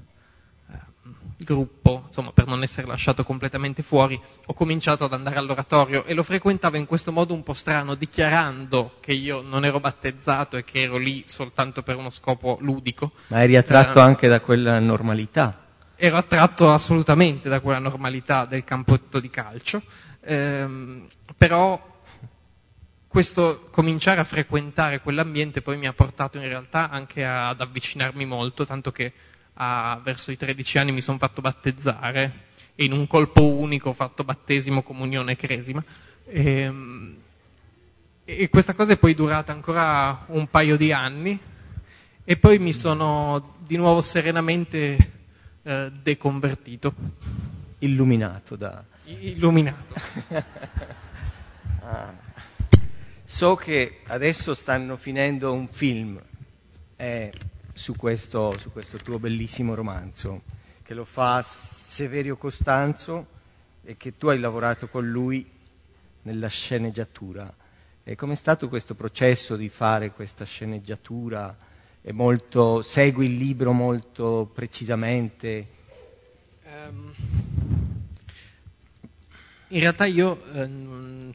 gruppo, insomma, per non essere lasciato completamente fuori, ho cominciato ad andare all'oratorio e lo frequentavo in questo modo un po' strano, dichiarando che io non ero battezzato e che ero lì soltanto per uno scopo ludico. Ma eri attratto eh, anche da quella normalità? Ero attratto assolutamente da quella normalità del campetto di calcio, ehm, però questo cominciare a frequentare quell'ambiente poi mi ha portato in realtà anche a, ad avvicinarmi molto, tanto che a, verso i tredici anni mi sono fatto battezzare e in un colpo unico ho fatto battesimo, comunione e cresima. E, e questa cosa è poi durata ancora un paio di anni e poi mi sono di nuovo serenamente eh, deconvertito. Illuminato da... Illuminato. ah. So che adesso stanno finendo un film eh, su, questo, su questo tuo bellissimo romanzo. che lo fa Severio Costanzo e che tu hai lavorato con lui nella sceneggiatura. E com'è stato questo processo di fare questa sceneggiatura? È molto, segui il libro molto precisamente? Um, in realtà io eh, non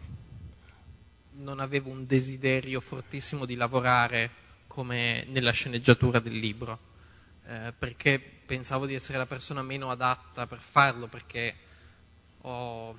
avevo un desiderio fortissimo di lavorare come nella sceneggiatura del libro, eh, perché pensavo di essere la persona meno adatta per farlo, perché ho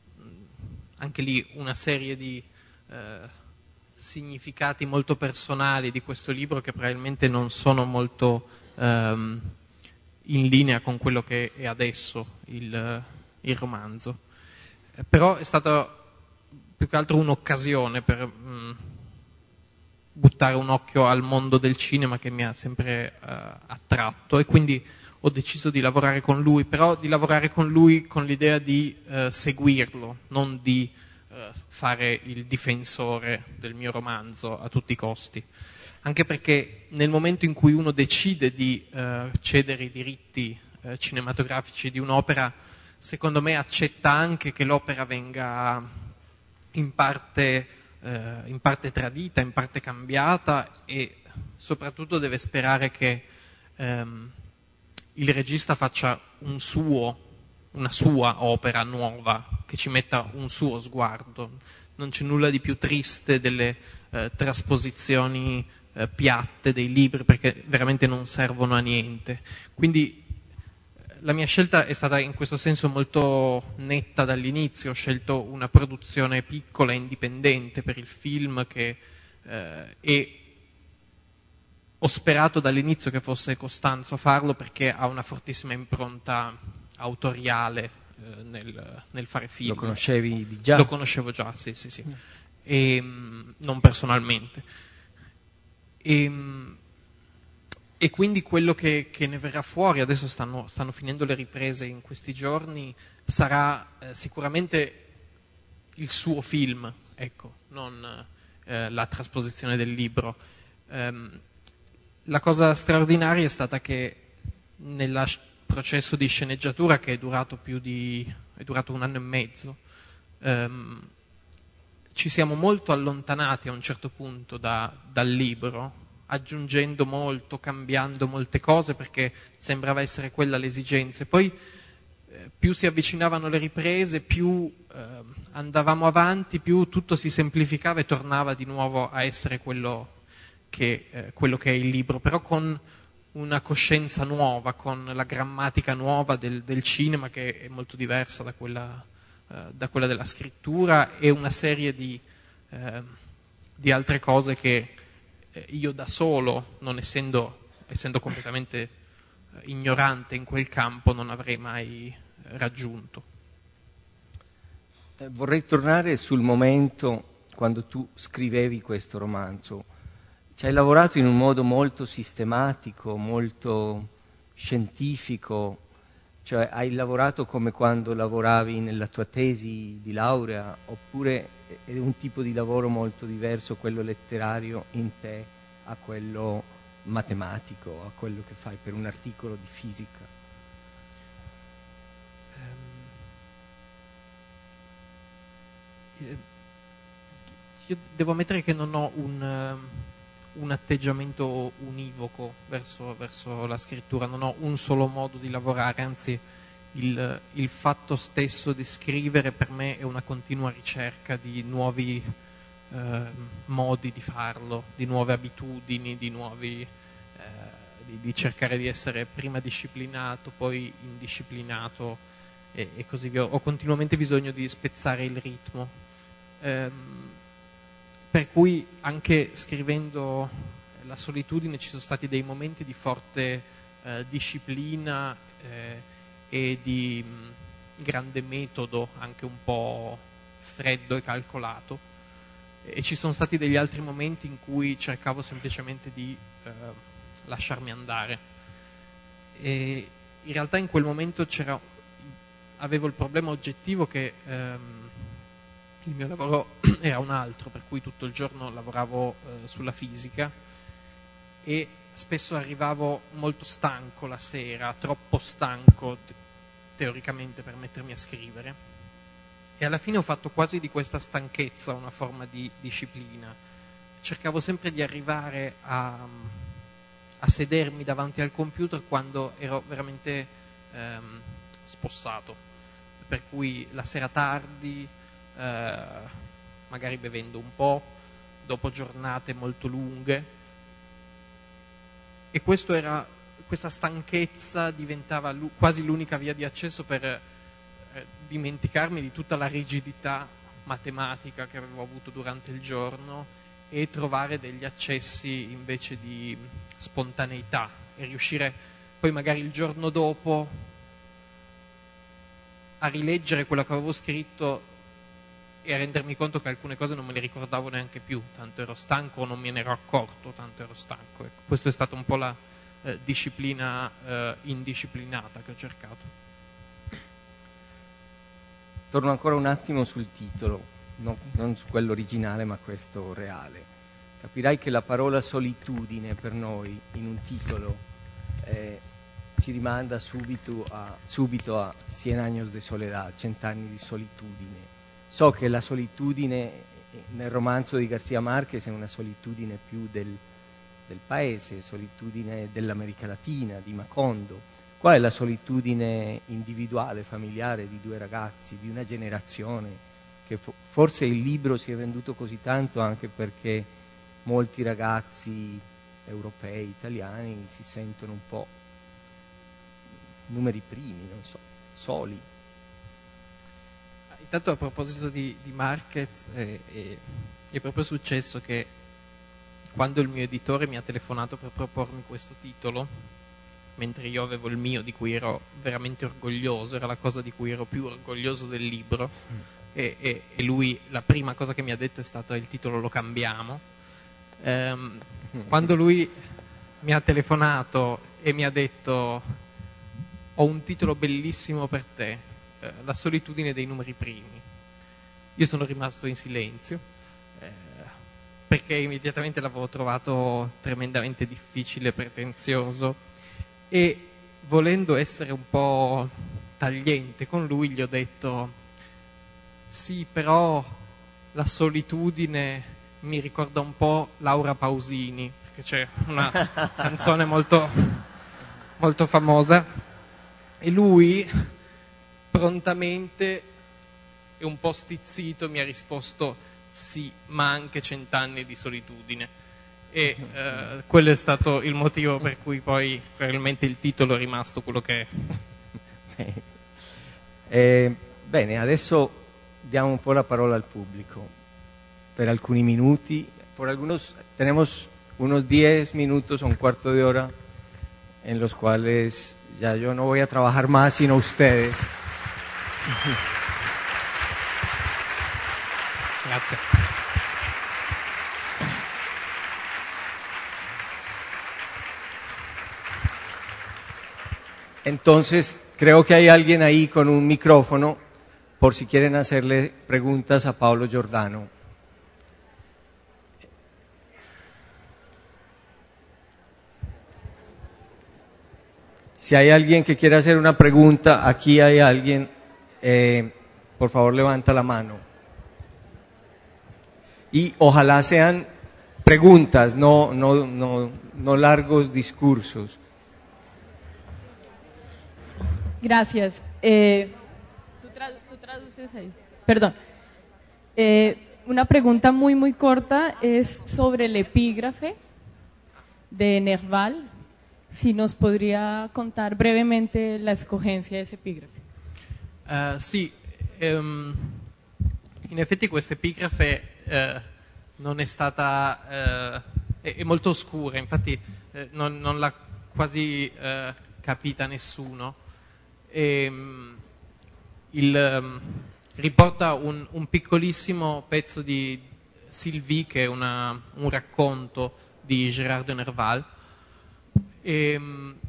anche lì una serie di eh, significati molto personali di questo libro che probabilmente non sono molto ehm, in linea con quello che è adesso il, il romanzo. Eh, però è stata più che altro un'occasione per mh, buttare un occhio al mondo del cinema che mi ha sempre eh, attratto, e quindi ho deciso di lavorare con lui, però di lavorare con lui con l'idea di eh, seguirlo, non di eh, fare il difensore del mio romanzo a tutti i costi. Anche perché nel momento in cui uno decide di eh, cedere i diritti eh, cinematografici di un'opera, secondo me accetta anche che l'opera venga in parte, eh, in parte tradita, in parte cambiata, e soprattutto deve sperare che ehm, il regista faccia un suo, una sua opera nuova, che ci metta un suo sguardo. Non c'è nulla di più triste delle eh, trasposizioni eh, piatte dei libri, perché veramente non servono a niente. Quindi la mia scelta è stata in questo senso molto netta dall'inizio. Ho scelto una produzione piccola e indipendente per il film che eh, e ho sperato dall'inizio che fosse Costanzo a farlo, perché ha una fortissima impronta autoriale eh, nel, nel fare film. Lo conoscevi di già? Lo conoscevo già, sì, sì, sì. E, mh, non personalmente. E, mh, e quindi quello che, che ne verrà fuori, adesso stanno, stanno finendo le riprese in questi giorni, sarà eh, sicuramente il suo film, ecco, non eh, la trasposizione del libro. Um, La cosa straordinaria è stata che nel processo di sceneggiatura, che è durato più di è durato un anno e mezzo, ehm, ci siamo molto allontanati a un certo punto da, dal libro, aggiungendo molto, cambiando molte cose, perché sembrava essere quella l'esigenza. Poi eh, più si avvicinavano le riprese, più eh, andavamo avanti, più tutto si semplificava e tornava di nuovo a essere quello che eh, quello che è il libro, però con una coscienza nuova, con la grammatica nuova del, del cinema, che è molto diversa da quella, eh, da quella della scrittura, e una serie di, eh, di altre cose che eh, io da solo, non essendo, essendo completamente eh, ignorante in quel campo, non avrei mai raggiunto. Eh, vorrei tornare sul momento quando tu scrivevi questo romanzo. Ci hai lavorato in un modo molto sistematico, molto scientifico, cioè hai lavorato come quando lavoravi nella tua tesi di laurea, oppure è un tipo di lavoro molto diverso, quello letterario in te, a quello matematico, a quello che fai per un articolo di fisica? Um, io devo ammettere che non ho un... un atteggiamento univoco verso, verso la scrittura, non ho un solo modo di lavorare, anzi il, il fatto stesso di scrivere per me è una continua ricerca di nuovi eh, modi di farlo, di nuove abitudini, di nuovi eh, di, di cercare di essere prima disciplinato, poi indisciplinato e, e così via. Ho continuamente bisogno di spezzare il ritmo. Ehm, Per cui anche scrivendo La solitudine ci sono stati dei momenti di forte eh, disciplina eh, e di mh, grande metodo, anche un po' freddo e calcolato, e ci sono stati degli altri momenti in cui cercavo semplicemente di eh, lasciarmi andare. E in realtà in quel momento c'era, avevo il problema oggettivo che ehm, il mio lavoro era un altro, per cui tutto il giorno lavoravo eh, sulla fisica, e spesso arrivavo molto stanco la sera, troppo stanco te- teoricamente per mettermi a scrivere, e alla fine ho fatto quasi di questa stanchezza una forma di disciplina. Cercavo sempre di arrivare a, a sedermi davanti al computer quando ero veramente ehm, spossato, per cui la sera tardi, eh, magari bevendo un po', dopo giornate molto lunghe, e questo era, questa stanchezza diventava lu- quasi l'unica via di accesso per eh, dimenticarmi di tutta la rigidità matematica che avevo avuto durante il giorno e trovare degli accessi invece di spontaneità e riuscire poi magari il giorno dopo a rileggere quello che avevo scritto e a rendermi conto che alcune cose non me le ricordavo neanche più, tanto ero stanco o non me ne ero accorto, tanto ero stanco. Ecco, questa è stata un po' la eh, disciplina eh, indisciplinata che ho cercato. Torno ancora un attimo sul titolo, no, non su quello originale ma questo reale. Capirai che la parola solitudine per noi in un titolo eh, ci rimanda subito a, subito a Cien años de soledad, cent'anni di solitudine. So che la solitudine nel romanzo di García Márquez è una solitudine più del, del paese, solitudine dell'America Latina, di Macondo. Qua è la solitudine individuale, familiare di due ragazzi, di una generazione, che fo- forse il libro si è venduto così tanto anche perché molti ragazzi europei, italiani, si sentono un po' numeri primi, non so, soli. Intanto a proposito di, di Marquez, eh, eh, è proprio successo che quando il mio editore mi ha telefonato per propormi questo titolo, mentre io avevo il mio di cui ero veramente orgoglioso, era la cosa di cui ero più orgoglioso del libro, mm. e, e, e lui la prima cosa che mi ha detto è stata: il titolo lo cambiamo. Ehm, quando lui mi ha telefonato e mi ha detto: ho un titolo bellissimo per te, La solitudine dei numeri primi, io sono rimasto in silenzio, eh, perché immediatamente l'avevo trovato tremendamente difficile, pretenzioso, e volendo essere un po' tagliente con lui gli ho detto: sì, però la solitudine mi ricorda un po' Laura Pausini, perché c'è una canzone molto, molto famosa, e lui prontamente e un po' stizzito mi ha risposto: sì, ma anche cent'anni di solitudine. E eh, quello è stato il motivo per cui poi probabilmente il titolo è rimasto quello che è. Eh, bene, adesso diamo un po' la parola al pubblico per alcuni minuti. Por algunos, tenemos unos diez minutos o un cuarto de hora en los cuales ya yo no voy a trabajar más sino ustedes. Grazie. Entonces, creo que hay alguien ahí con un micrófono por si quieren hacerle preguntas a Paolo Giordano. Si hay alguien que quiera hacer una pregunta, aquí hay alguien, eh, por favor levanta la mano. Y ojalá sean preguntas, no, no, no, no largos discursos. Gracias. Eh, ¿tú, tra- tú traduces ahí? Perdón. Eh, una pregunta muy, muy corta es sobre el epígrafe de Nerval. Si nos podría contar brevemente la escogencia de ese epígrafe. Uh, sì, um, in effetti questa epigrafe uh, non è stata, uh, è, è molto oscura, infatti uh, non, non l'ha quasi uh, capita nessuno. E, um, il, um, riporta un, un piccolissimo pezzo di Sylvie, che è una, un racconto di Gérard de Nerval. E,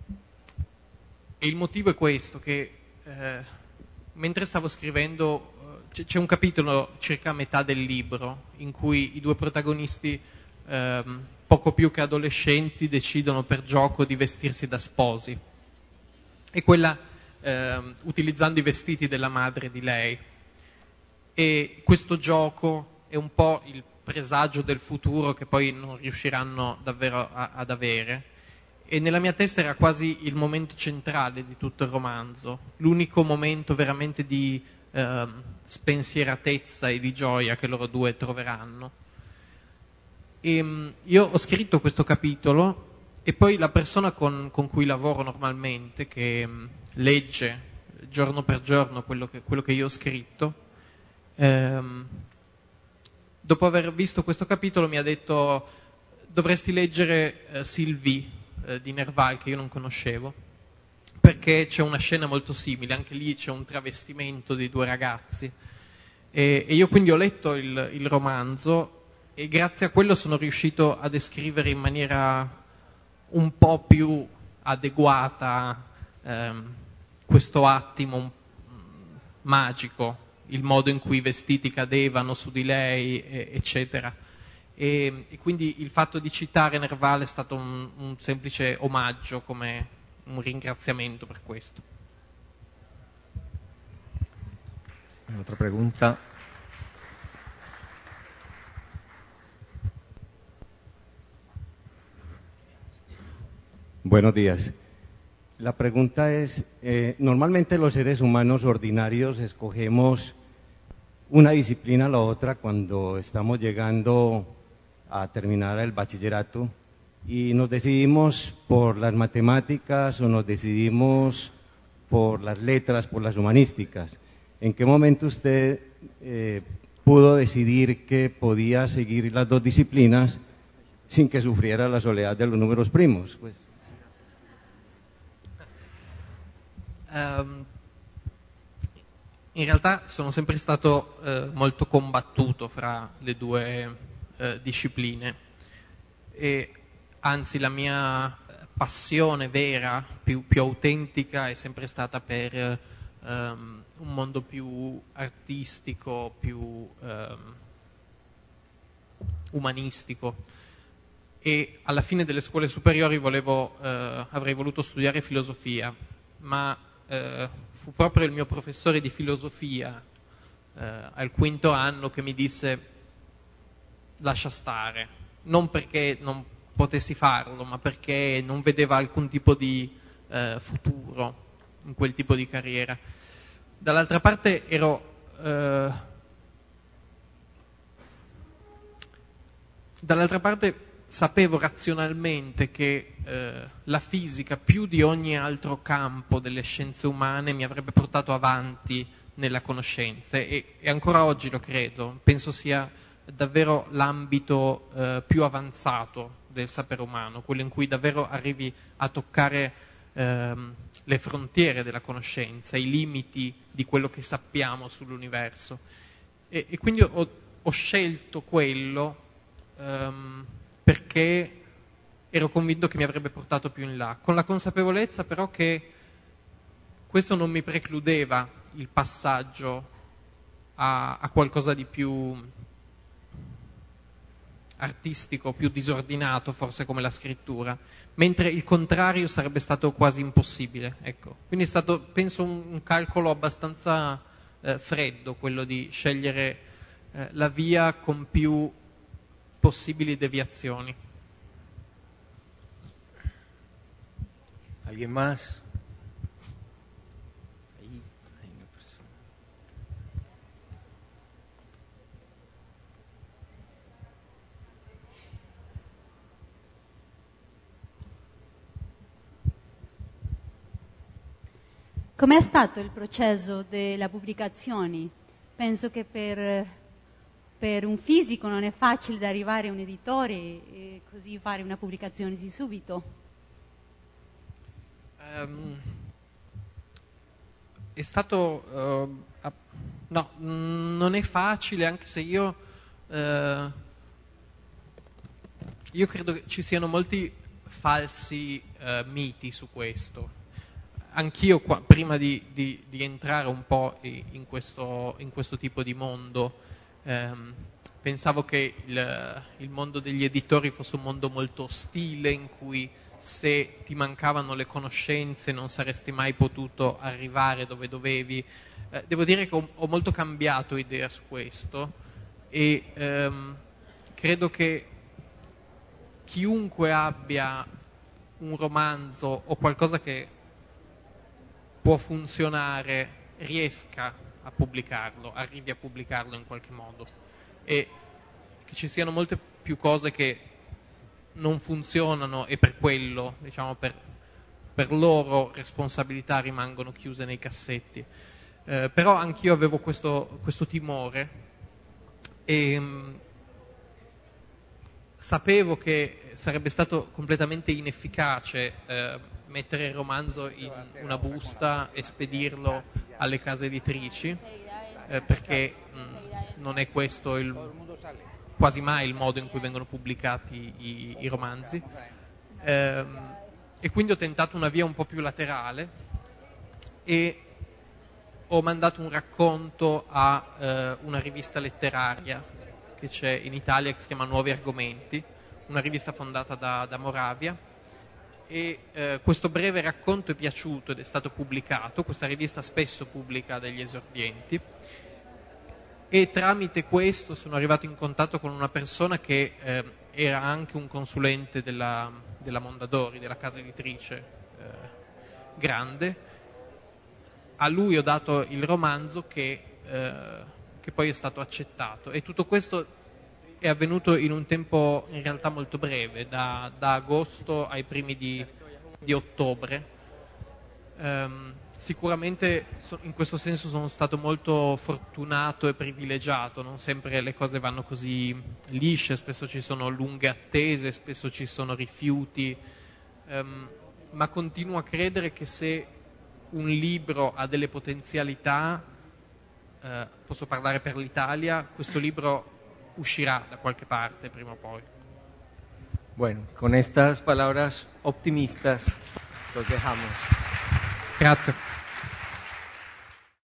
e il motivo è questo, che eh, mentre stavo scrivendo c- c'è un capitolo circa a metà del libro in cui i due protagonisti eh, poco più che adolescenti, decidono per gioco di vestirsi da sposi. E quella eh, utilizzando i vestiti della madre di lei. E questo gioco è un po' il presagio del futuro che poi non riusciranno davvero a, ad avere. E nella mia testa era quasi il momento centrale di tutto il romanzo, l'unico momento veramente di eh, spensieratezza e di gioia che loro due troveranno. E io ho scritto questo capitolo e poi la persona con, con cui lavoro normalmente, che mh, legge giorno per giorno quello che, quello che io ho scritto, ehm, dopo aver visto questo capitolo mi ha detto: dovresti leggere eh, Sylvie eh, di Nerval, che io non conoscevo, perché c'è una scena molto simile, anche lì c'è un travestimento di due ragazzi. E, e io quindi ho letto il, il romanzo e grazie a quello sono riuscito a descrivere in maniera un po' più adeguata ehm, questo attimo um, magico, il modo in cui i vestiti cadevano su di lei, e, eccetera. E, e quindi il fatto di citare Nerval è stato un, un semplice omaggio, come un ringraziamento per questo. Otra pregunta. Buenos días. La pregunta es, eh, normalmente los seres humanos ordinarios escogemos una disciplina a la otra cuando estamos llegando a terminar el bachillerato y nos decidimos por las matemáticas o nos decidimos por las letras, por las humanísticas. ¿En qué momento usted eh, pudo decidir que podía seguir las dos disciplinas sin que sufriera la soledad de los números primos? Pues. Um, in realtà sono sempre stato eh, molto combattuto fra le due eh, discipline e anzi la mia passione vera, più, più autentica, è sempre stata per um, un mondo più artistico, più um, umanistico. E alla fine delle scuole superiori volevo, eh, avrei voluto studiare filosofia, ma Uh, fu proprio il mio professore di filosofia uh, al quinto anno che mi disse: lascia stare, non perché non potessi farlo, ma perché non vedeva alcun tipo di uh, futuro in quel tipo di carriera. Dall'altra parte ero uh, dall'altra parte sapevo razionalmente che eh, la fisica, più di ogni altro campo delle scienze umane, mi avrebbe portato avanti nella conoscenza e, e ancora oggi lo credo. Penso sia davvero l'ambito eh, più avanzato del sapere umano, quello in cui davvero arrivi a toccare ehm, le frontiere della conoscenza, i limiti di quello che sappiamo sull'universo. E, e quindi ho, ho scelto quello ehm, perché ero convinto che mi avrebbe portato più in là, con la consapevolezza però che questo non mi precludeva il passaggio a, a qualcosa di più artistico, più disordinato, forse come la scrittura, mentre il contrario sarebbe stato quasi impossibile. Ecco. Quindi è stato, penso, un, un calcolo abbastanza eh, freddo, quello di scegliere eh, la via con più possibili deviazioni. ¿Alguien más? Ahí hay una persona. Com'è stato il processo della pubblicazione? Penso che per Per un fisico non è facile da arrivare a un editore e così fare una pubblicazione di subito. Um, è stato uh, uh, no, non è facile, anche se io uh, io credo che ci siano molti falsi uh, miti su questo. Anch'io qua, prima di, di, di entrare un po' in questo, in questo tipo di mondo, Um, pensavo che il, il mondo degli editori fosse un mondo molto ostile, in cui se ti mancavano le conoscenze non saresti mai potuto arrivare dove dovevi. Eh, devo dire che ho, ho molto cambiato idea su questo e ehm, credo che chiunque abbia un romanzo o qualcosa che può funzionare riesca a pubblicarlo, arrivi a pubblicarlo in qualche modo, e che ci siano molte più cose che non funzionano e per quello, diciamo, per, per loro responsabilità rimangono chiuse nei cassetti. Eh, però anch'io avevo questo, questo timore e mh, sapevo che sarebbe stato completamente inefficace eh, mettere il romanzo in una busta e spedirlo alle case editrici, eh, perché mh, non è questo il, quasi mai il modo in cui vengono pubblicati i, i romanzi. Eh, e quindi ho tentato una via un po' più laterale e ho mandato un racconto a eh, una rivista letteraria che c'è in Italia che si chiama Nuovi Argomenti, una rivista fondata da, da Moravia, e eh, questo breve racconto è piaciuto ed è stato pubblicato. Questa rivista spesso pubblica degli esordienti e tramite questo sono arrivato in contatto con una persona che eh, era anche un consulente della, della Mondadori, della casa editrice eh, grande. A lui ho dato il romanzo che, eh, che poi è stato accettato, e tutto questo è avvenuto in un tempo in realtà molto breve, da, da agosto ai primi di, di ottobre. Um, sicuramente so, in questo senso sono stato molto fortunato e privilegiato, non sempre le cose vanno così lisce, spesso ci sono lunghe attese, spesso ci sono rifiuti, um, ma continuo a credere che se un libro ha delle potenzialità, eh, posso parlare per l'Italia, questo libro uscirá da qualche parte prima o poi. Bueno, con estas palabras optimistas los dejamos. Grazie.